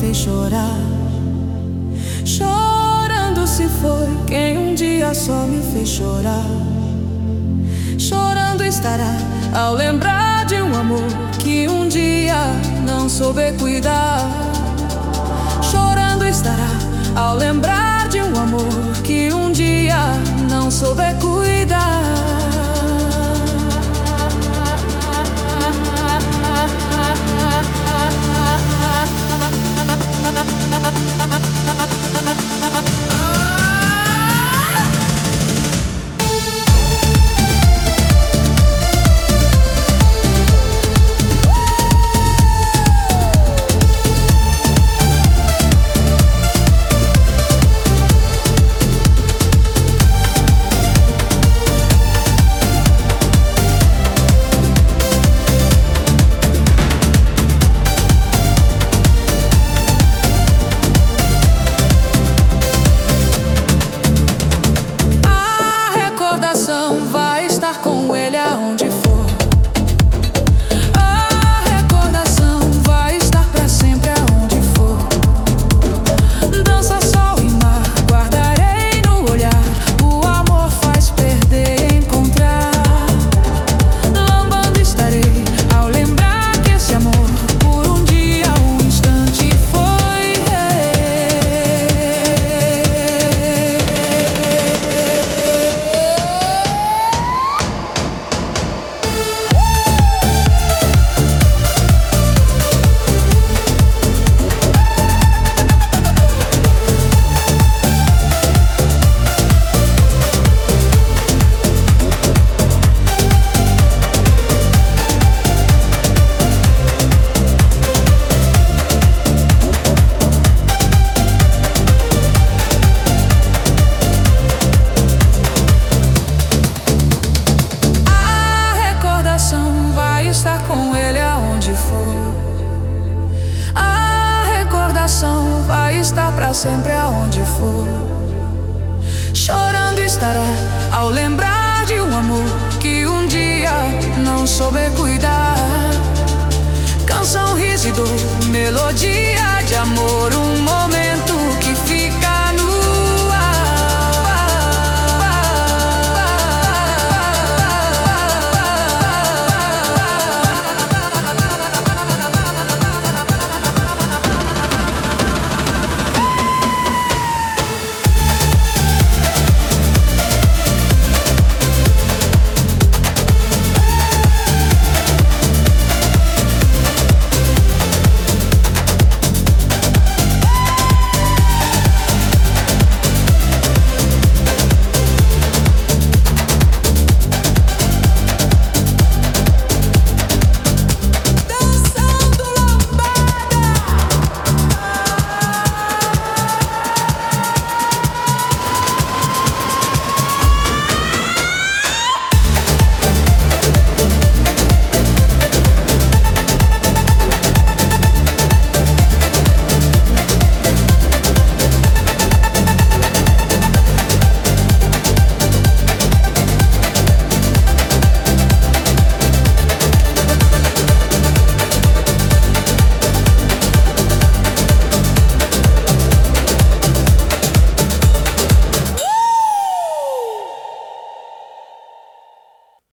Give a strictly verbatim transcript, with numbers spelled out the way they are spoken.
fez chorar. Chorando se foi quem um dia só me fez chorar. Chorando estará ao lembrar de um amor que um dia não soube cuidar. Chorando estará ao lembrar de um amor que um dia não soube cuidar. Vai estar com ele aonde for. A recordação vai estar pra sempre aonde for. Dança, sol e mar, guardarei no olhar. O amor faz perder e encontrar. Lambando estarei ao lembrar que esse amor por um dia, um instante foi. Vai estar com ele aonde for. A recordação vai estar pra sempre aonde for. Chorando estará ao lembrar de um amor que um dia não soube cuidar. Canção, riso e dor, melodia